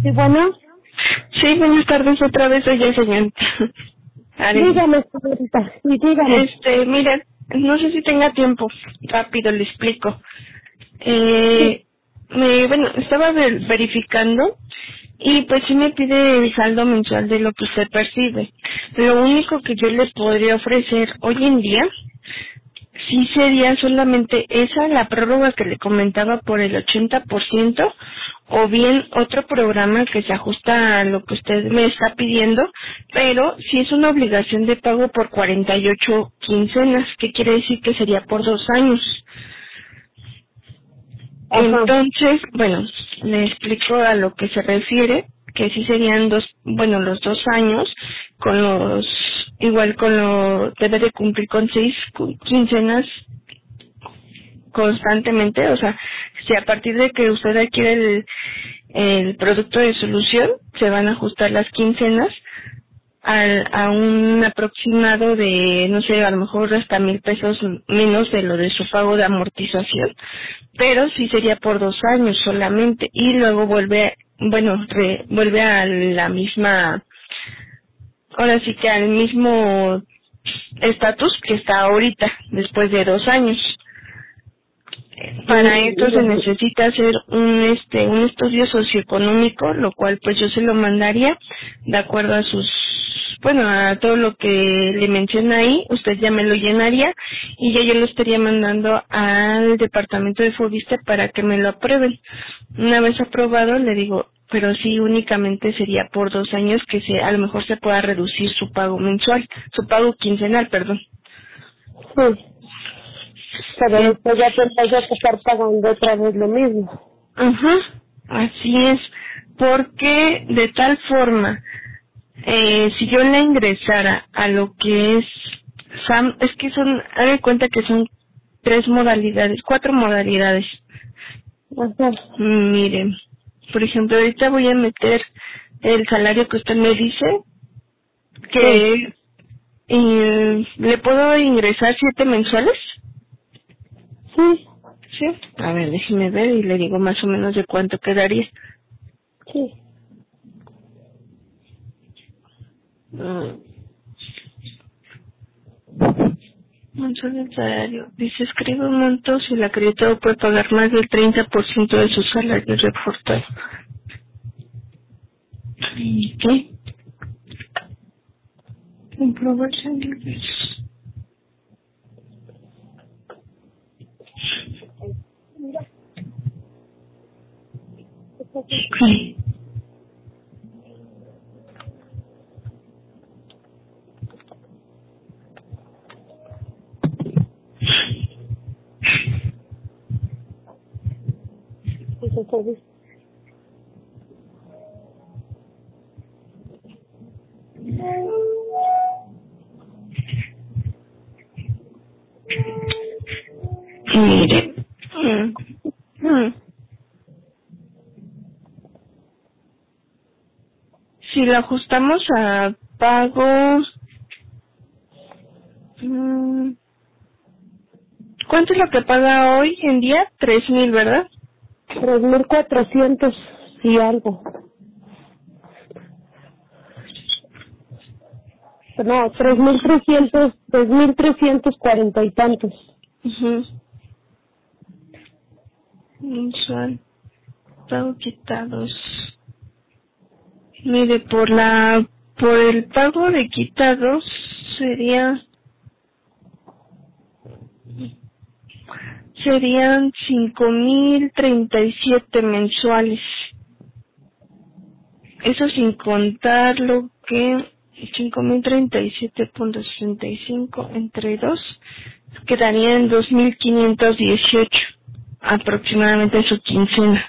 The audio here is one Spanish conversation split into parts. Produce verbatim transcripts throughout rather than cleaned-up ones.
Sí, bueno. Sí, buenas tardes otra vez, soy el señorita. Dígame, señorita. Sí, dígame. Este, mira, no sé si tenga tiempo. Rápido le explico. Eh, me, bueno, estaba ver- verificando y pues sí me pide el saldo mensual de lo que usted percibe. Lo único que yo le podría ofrecer hoy en día sí sería solamente esa, la prórroga que le comentaba por el ochenta por ciento, o bien otro programa que se ajusta a lo que usted me está pidiendo, pero sí es una obligación de pago por cuarenta y ocho quincenas, que quiere decir que sería por dos años. Ajá. Entonces, bueno, le explico a lo que se refiere, que sí serían dos, bueno, los dos años, con los, igual con lo, debe de cumplir con seis cu- quincenas constantemente, o sea, si a partir de que usted adquiere el, el producto de solución, se van a ajustar las quincenas al, a un aproximado de, no sé, a lo mejor hasta mil pesos menos de lo de su pago de amortización, pero sí sería por dos años solamente, y luego vuelve, bueno, re, vuelve a la misma, ahora sí que al mismo estatus que está ahorita, después de dos años. Para esto se necesita hacer un este un estudio socioeconómico, lo cual pues yo se lo mandaría de acuerdo a sus, bueno, a todo lo que le menciona ahí, usted ya me lo llenaría y ya yo lo estaría mandando al departamento de Fobiste para que me lo aprueben. Una vez aprobado le digo, pero sí únicamente sería por dos años que se a lo mejor se pueda reducir su pago mensual, su pago quincenal, perdón. Sí. Pero después ya tendría que estar pagando otra vez lo mismo. Ajá, así es, porque de tal forma, eh, si yo le ingresara a lo que es SAM, es que son, haga de cuenta que son tres modalidades, cuatro modalidades. Ajá. Miren, por ejemplo, ahorita voy a meter el salario que usted me dice, que eh, le puedo ingresar siete mensuales. Sí. Sí. A ver, déjeme ver y le digo más o menos de cuánto quedaría. Sí. Mm. Monto del salario. Dice, escribe un monto si el acreditado puede pagar más del treinta por ciento de su salario reportado. ¿Qué? Comprobar ingresos. Sí. Entonces, Mire. Mm. Mm. Si lo ajustamos a pagos... mm, ¿cuánto es lo que paga hoy en día? Tres mil, ¿verdad? tres mil cuatrocientos y algo. No, tres mil trescientos, tres mil trescientos cuarenta y tantos. Ujú. Mensual. Pago quitados. Mire, por la, por el pago de quitados sería, serían cinco mil treinta y siete mensuales. Eso sin contar lo que cinco mil treinta y siete punto sesenta y cinco entre dos quedarían dos mil quinientos dieciocho aproximadamente su quincena.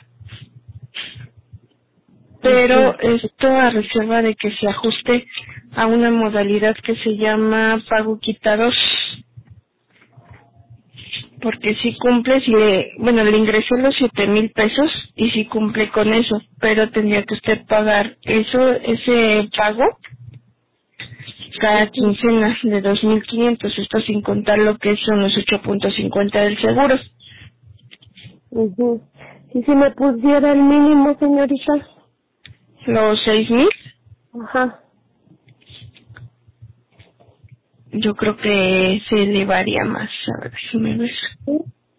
Pero esto a reserva de que se ajuste a una modalidad que se llama pago quitados, porque si cumple, si le, bueno, le ingresé los siete mil pesos y si cumple con eso, pero tendría que usted pagar eso, ese pago cada quincena de dos mil quinientos, esto sin contar lo que son los ocho punto cincuenta del seguro. Ujú. ¿Y si me pusiera el mínimo, señorita? los seis mil. Ajá. Yo creo que se elevaría más. A ver, déjeme ver. ¿Sí?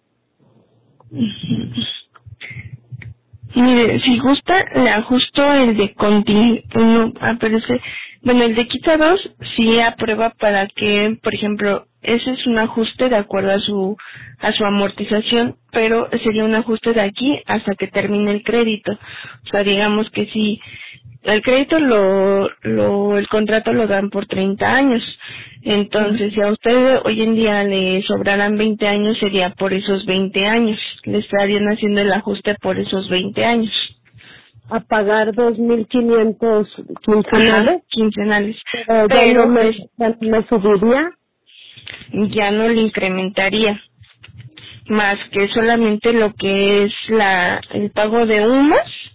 Ujú. Mire, si gusta, le ajusto el de conti... No, aparece... Bueno, el de quita dos sí aprueba para que, por ejemplo, ese es un ajuste de acuerdo a su a su amortización, pero sería un ajuste de aquí hasta que termine el crédito. O sea, digamos que si el crédito lo, lo el contrato lo dan por treinta años. Entonces, si a usted hoy en día le sobraran veinte años, sería por esos veinte años. Le estarían haciendo el ajuste por esos veinte años. A pagar dos mil quinientos quincenales. Ajá, quincenales. Pero, Pero ya no me, pues ya no me subiría. ya no le incrementaría más que solamente lo que es la el pago de U M A S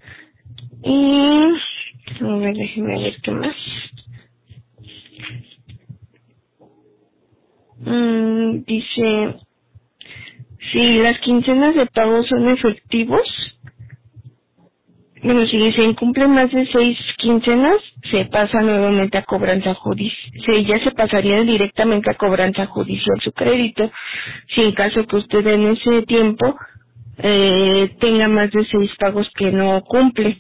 y a ver, déjeme ver qué más. Mm, dice, si las quincenas de pago son efectivos, bueno, si se incumplen más de seis quincenas, se pasa nuevamente a cobranza judicial. Sí, ya se pasaría directamente a cobranza judicial su crédito, si en caso que usted en ese tiempo eh, tenga más de seis pagos que no cumple.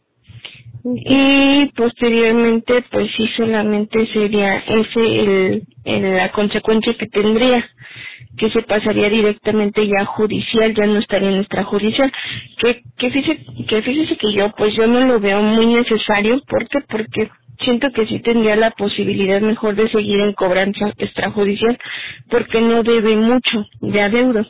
Y posteriormente, pues sí, solamente sería ese el, el la consecuencia que tendría, que se pasaría directamente ya a judicial, ya no estaría en extrajudicial. Que, que fíjese, que fíjese que yo, pues yo no lo veo muy necesario, ¿por qué? Porque siento que sí tendría la posibilidad mejor de seguir en cobranza extrajudicial, porque no debe mucho de adeudo.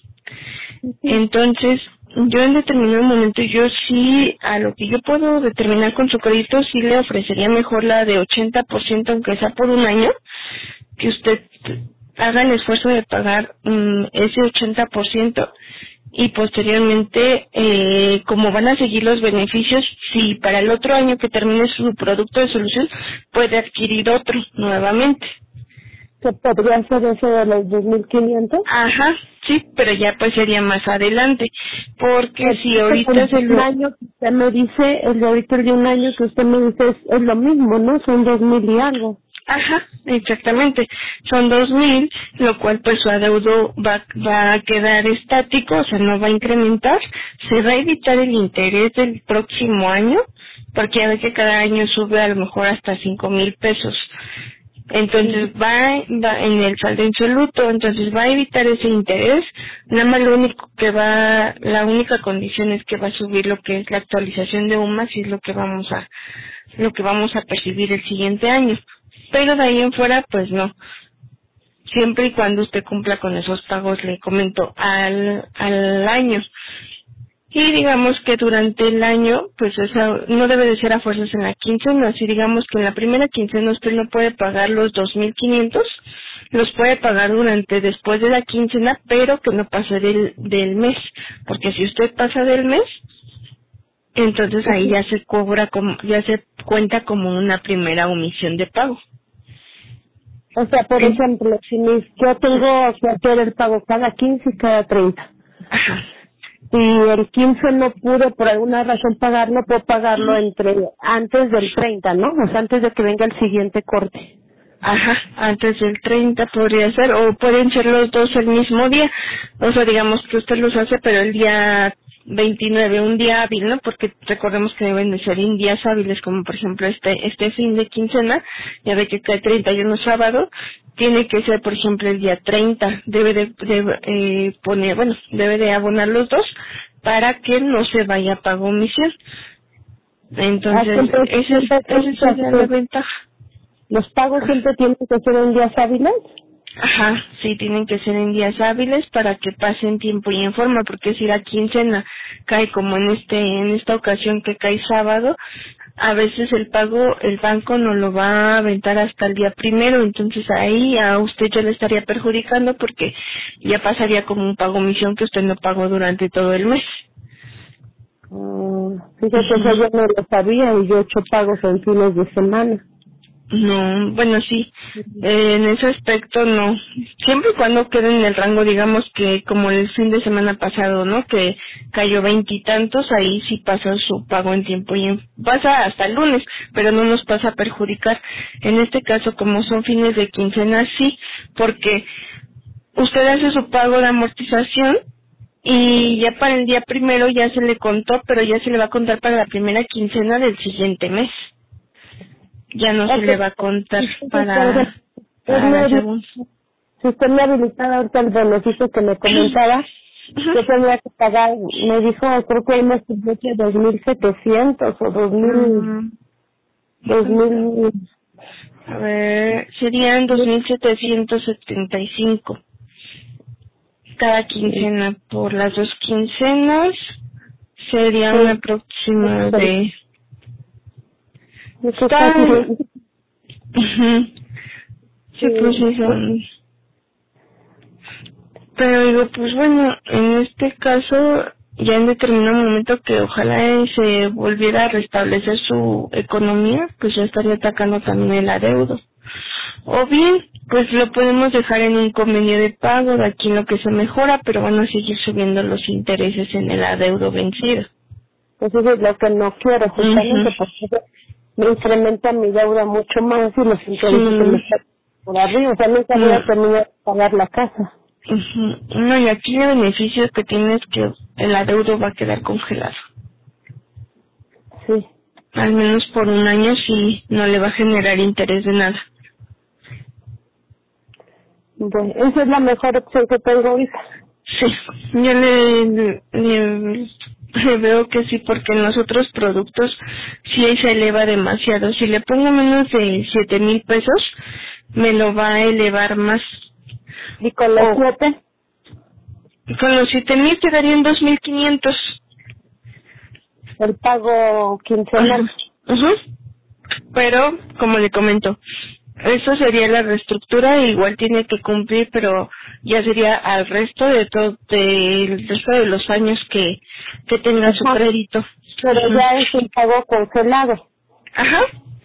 Entonces, yo en determinado momento, yo sí, a lo que yo puedo determinar con su crédito, sí le ofrecería mejor la de ochenta por ciento, aunque sea por un año, que usted haga el esfuerzo de pagar um, ese ochenta por ciento y posteriormente, eh, como van a seguir los beneficios, si para el otro año que termine su producto de solución, puede adquirir otro nuevamente. ¿Se podría hacer eso de los dos mil quinientos? Ajá, sí, pero ya pues sería más adelante, porque Pues, si ahorita el se de un lo... año que usted me dice, el de ahorita el de un año que usted me dice es, es lo mismo, ¿no? Son dos mil y algo. Ajá, exactamente, son dos mil, lo cual pues su adeudo va, va a quedar estático, o sea, no va a incrementar, se va a evitar el interés del próximo año, porque ya ve que cada año sube a lo mejor hasta cinco mil pesos. Entonces va, va en el saldo insoluto, entonces va a evitar ese interés, nada más lo único que va, la única condición es que va a subir lo que es la actualización de U M A S y es lo que vamos a, lo que vamos a percibir el siguiente año. Pero de ahí en fuera, pues no. Siempre y cuando usted cumpla con esos pagos, le comento, al, al año. Y digamos que durante el año, pues esa no debe de ser a fuerzas en la quincena. Si digamos que en la primera quincena usted no puede pagar los dos mil quinientos, los puede pagar durante después de la quincena, pero que no pase del, del mes. Porque si usted pasa del mes, entonces ahí ya se cobra como, ya se cuenta como una primera omisión de pago. O sea, por Sí. ejemplo, si mis, yo tengo que hacer el pago cada quince y cada treinta. Ajá. Si el quince no pude por alguna razón pagarlo, puedo pagarlo entre antes del treinta, ¿no? O sea, antes de que venga el siguiente corte. Ajá, antes del treinta podría ser, o pueden ser los dos el mismo día. O sea, digamos que usted los hace, pero el día veintinueve, un día hábil, ¿no? Porque recordemos que deben de ser en días hábiles, como por ejemplo este este fin de quincena, ya ve que cae treinta y uno sábado, tiene que ser, por ejemplo, el día treinta, debe de, de eh, poner, bueno, debe de abonar los dos para que no se vaya a pago omisión. Entonces, esa es, esa es la ventaja. ¿Los pagos siempre tienen que ser en días hábiles? Ajá, sí, tienen que ser en días hábiles para que pasen tiempo y en forma, porque si la quincena cae como en este en esta ocasión que cae sábado, a veces el pago, el banco no lo va a aventar hasta el día primero, entonces ahí a usted ya le estaría perjudicando porque ya pasaría como un pago omisión que usted no pagó durante todo el mes. Uh, fíjate que yo no lo sabía y yo he hecho pagos en fines de semana. No, bueno, sí, eh, en ese aspecto no. Siempre y cuando quede en el rango, digamos que como el fin de semana pasado, ¿no? Que cayó veintitantos, ahí sí pasa su pago en tiempo y en, pasa hasta el lunes, pero no nos pasa a perjudicar. En este caso, como son fines de quincena, sí, porque usted hace su pago de amortización y ya para el día primero ya se le contó, pero ya se le va a contar para la primera quincena del siguiente mes. Ya no se le va a contar para, para la segunda. Si usted me habilitaba ahorita el beneficio que me comentaba, yo tendría que pagar, me dijo, creo que hay más de dos mil setecientos o dos mil, dos mil. A ver, serían dos mil setecientos setenta y cinco cada quincena. Por las dos quincenas sería un aproximado de... Está... Uh-huh. Sí, pues sí son... Pero digo, pues bueno, en este caso, ya en determinado momento que ojalá se volviera a restablecer su economía, pues ya estaría atacando también el adeudo. O bien, pues lo podemos dejar en un convenio de pago, de aquí en lo que se mejora, pero van a seguir subiendo los intereses en el adeudo vencido. Pues eso es lo que no quiero, justamente, uh-huh. Porque me incrementa mi deuda mucho más y los intereses sí. Que me están por arriba, o sea, nunca voy a terminar de pagar la casa. Uh-huh. No, y aquí el beneficio que tiene es que el adeudo va a quedar congelado. Sí. Al menos por un año sí no le va a generar interés de nada. Bueno, esa es la mejor opción que tengo ahorita. Sí, yo le, le, le, le veo que sí, porque en los otros productos sí se eleva demasiado. Si le pongo menos de siete mil pesos, me lo va a elevar más. ¿Y con los siete? Oh, con los siete mil quedarían dos mil quinientos. El pago quincenal. Uh-huh. Uh-huh. Pero, como le comento, eso sería la reestructura, igual tiene que cumplir, pero ya sería al resto de todo, del resto de los años que, que tenga su crédito. Pero uh-huh. Ya es un pago congelado. Ajá.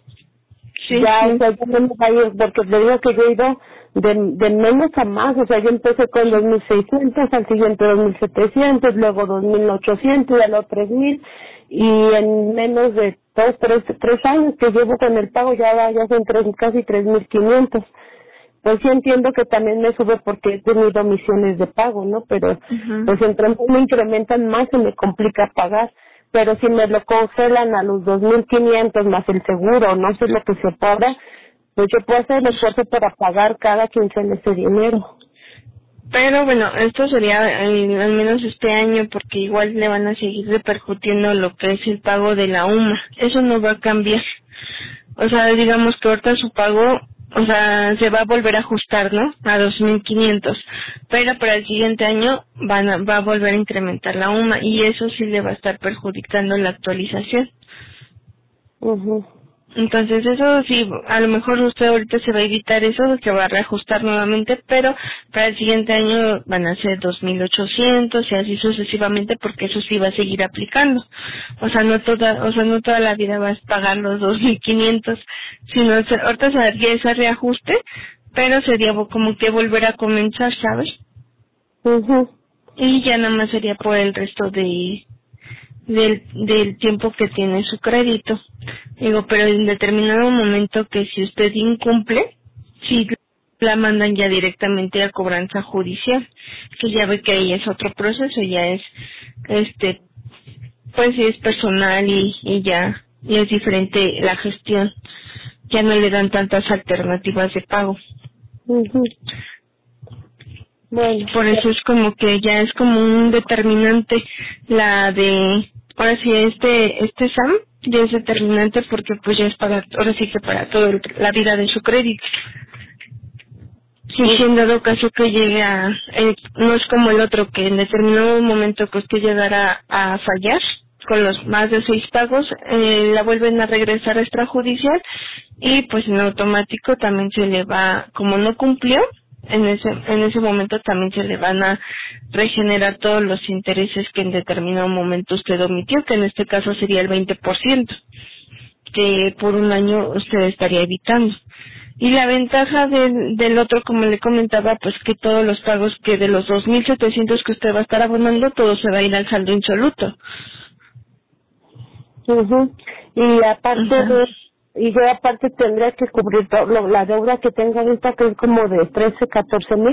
Sí. Ya, Sí. O sea, yo no me voy a ir, porque le digo que yo he ido de, de menos a más, o sea, yo empecé con dos mil seiscientos, al siguiente dos mil setecientos, luego dos mil ochocientos y a los tres mil, y en menos de dos, tres, tres años que llevo con el pago ya va, ya son tres, casi tres mil quinientos. Pues sí entiendo que también me sube porque he tenido omisiones de pago, ¿no? Pero uh-huh. Pues entre más me incrementan más se me complica pagar. Pero si me lo congelan a los dos mil quinientos más el seguro, no sé lo que se paga, pues yo puedo hacer el esfuerzo para pagar cada quincena ese dinero. Pero bueno, esto sería eh, al menos este año, porque igual le van a seguir repercutiendo lo que es el pago de la U M A. Eso no va a cambiar. O sea, digamos que ahorita su pago, o sea, se va a volver a ajustar, ¿no? A dos mil quinientos. Pero para el siguiente año van a, va a volver a incrementar la U M A y eso sí le va a estar perjudicando la actualización. Uh-huh. Entonces eso sí, a lo mejor usted ahorita se va a evitar eso, que va a reajustar nuevamente, pero para el siguiente año van a ser dos mil ochocientos y así sucesivamente, porque eso sí va a seguir aplicando. O sea, no toda, o sea, no toda la vida vas a pagar los dos mil quinientos, sino se, ahorita se haría ese reajuste, pero sería como que volver a comenzar, ¿sabes? Uh-huh. Y ya nada más sería por el resto de del del tiempo que tiene su crédito. Digo, pero en determinado momento que si usted incumple, sí la mandan ya directamente a cobranza judicial, que ya ve que ahí es otro proceso, ya es, este, pues sí es personal y, y ya, y es diferente la gestión, ya no le dan tantas alternativas de pago. Uh-huh. Bueno, por eso es como que ya es como un determinante la de, ahora sí este este S A M ya es determinante porque pues ya es para, ahora sí que para toda la vida de su crédito. Si sí, en dado caso que llegue a, eh, no es como el otro que en determinado momento que usted llegara a fallar con los más de seis pagos, eh, la vuelven a regresar a extrajudicial y pues en automático también se le va, como no cumplió, en ese en ese momento también se le van a regenerar todos los intereses que en determinado momento usted omitió, que en este caso sería el veinte por ciento. que por un año usted estaría evitando. Y la ventaja del, del otro, como le comentaba, pues que todos los pagos que de los dos mil setecientos que usted va a estar abonando, todo se va a ir al saldo insoluto. Uh-huh. Y aparte Ajá. de, y yo aparte tendría que cubrir todo, lo- la deuda que tengo ahorita, que es como de trece, catorce mil.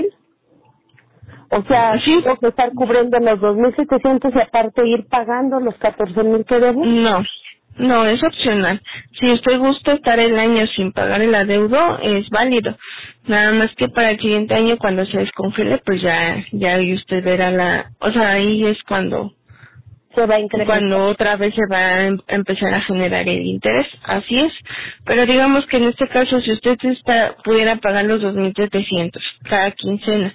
O sea, Sí, tengo que estar cubriendo los dos mil setecientos y aparte ir pagando los catorce mil que debo. no, no, es opcional. Si usted gusta estar el año sin pagar el adeudo, es válido. Nada más que para el siguiente año, cuando se descongele, pues ya, ya ahí usted verá la, o sea, ahí es cuando, Se va a incrementar. cuando otra vez se va a em- empezar a generar el interés. Así es. Pero digamos que en este caso, si usted está, pudiera pagar los dos mil setecientos cada quincena,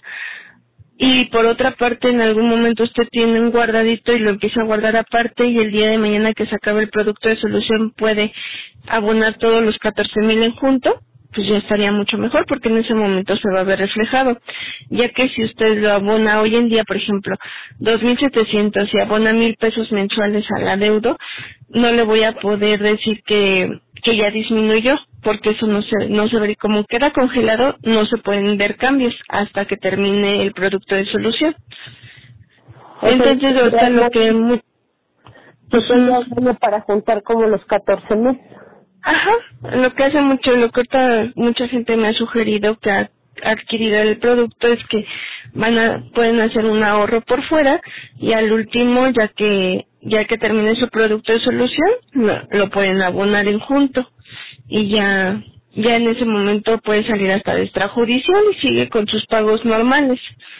y por otra parte en algún momento usted tiene un guardadito y lo empieza a guardar aparte, y el día de mañana que se acabe el producto de solución puede abonar todos los catorce mil en junto, pues ya estaría mucho mejor, porque en ese momento se va a ver reflejado. Ya que si usted lo abona hoy en día, por ejemplo, dos mil setecientos y abona mil pesos mensuales al adeudo, no le voy a poder decir que que ya disminuyó, porque eso no se no se ve, como queda congelado, no se pueden ver cambios hasta que termine el producto de solución. Entonces, ahorita lo que mu- Yo Ujú. tengo uno para juntar como los catorce mil. Ajá, lo que hace mucho, lo que ahorita mucha gente me ha sugerido que ha adquirido el producto es que van a, pueden hacer un ahorro por fuera, y al último, ya que, ya que termine su producto de solución, lo, lo pueden abonar en junto, y ya, ya en ese momento puede salir hasta de extrajudicial y sigue con sus pagos normales.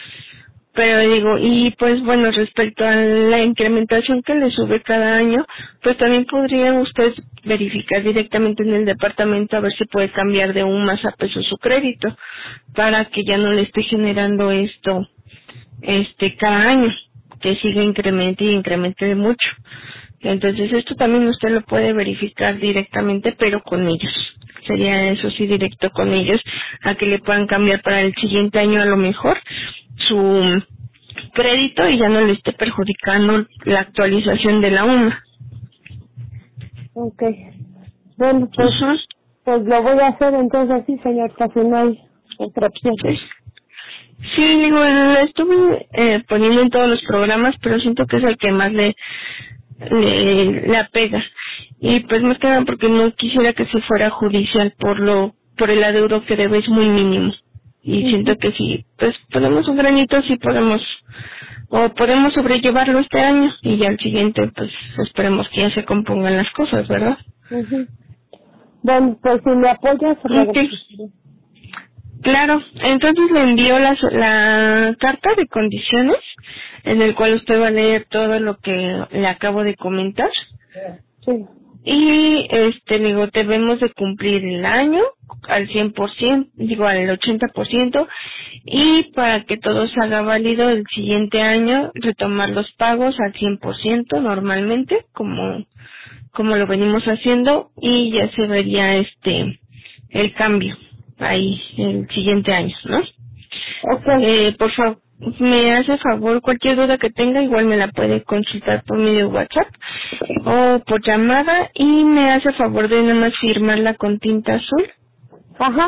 Pero digo, y pues bueno, respecto a la incrementación que le sube cada año, pues también podría usted verificar directamente en el departamento a ver si puede cambiar de un más a peso su crédito, para que ya no le esté generando esto este cada año, que siga incremente y incremente de mucho. Entonces esto también usted lo puede verificar directamente, pero con ellos. Sería eso sí directo con ellos, a que le puedan cambiar para el siguiente año a lo mejor su crédito y ya no le esté perjudicando la actualización de la U M A. Ok. Bueno, pues, Ujú. pues lo voy a hacer entonces así, señor, casi no hay otra opción. Sí, sí, digo, la estuve eh, poniendo en todos los programas, pero siento que es el que más le, le, le apega. Y pues más que nada porque no quisiera que se fuera judicial por lo por el adeudo que debe, es muy mínimo. Y Ujú. siento que si pues ponemos un granito, sí podemos, o podemos sobrellevarlo este año, y ya el siguiente pues esperemos que ya se compongan las cosas, ¿verdad? Ujú. Bueno, pues si me apoyas, lo Ok. agradeceré. Claro, entonces le envío la, la carta de condiciones, en el cual usted va a leer todo lo que le acabo de comentar. Sí. Y este digo, debemos de cumplir el año al cien por ciento, digo al ochenta por ciento, y para que todo se haga válido el siguiente año, retomar los pagos al cien por ciento normalmente, como como lo venimos haciendo, y ya se vería este el cambio ahí el siguiente año, ¿no? Ok. Eh, por favor, me hace favor, cualquier duda que tenga, igual me la puede consultar por medio de WhatsApp o por llamada, y me hace favor de nada más firmarla con tinta azul, Ajá.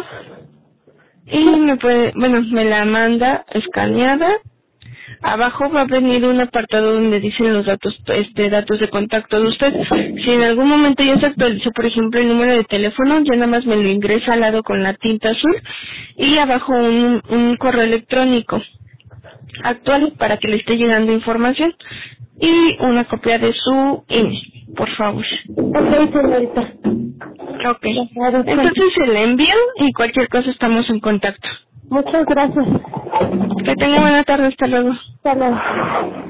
y me puede, bueno, me la manda escaneada. Abajo va a venir un apartado donde dicen los datos, este, datos de contacto de usted. Si en algún momento ya se actualizó, por ejemplo, el número de teléfono, ya nada más me lo ingresa al lado con la tinta azul, y abajo un, un correo electrónico actual para que le esté llegando información, y una copia de su I N E, por favor. Ok, señorita. Ok. Entonces se le envío, y cualquier cosa estamos en contacto. Muchas gracias. Que tenga buena tarde, hasta luego. Hasta luego.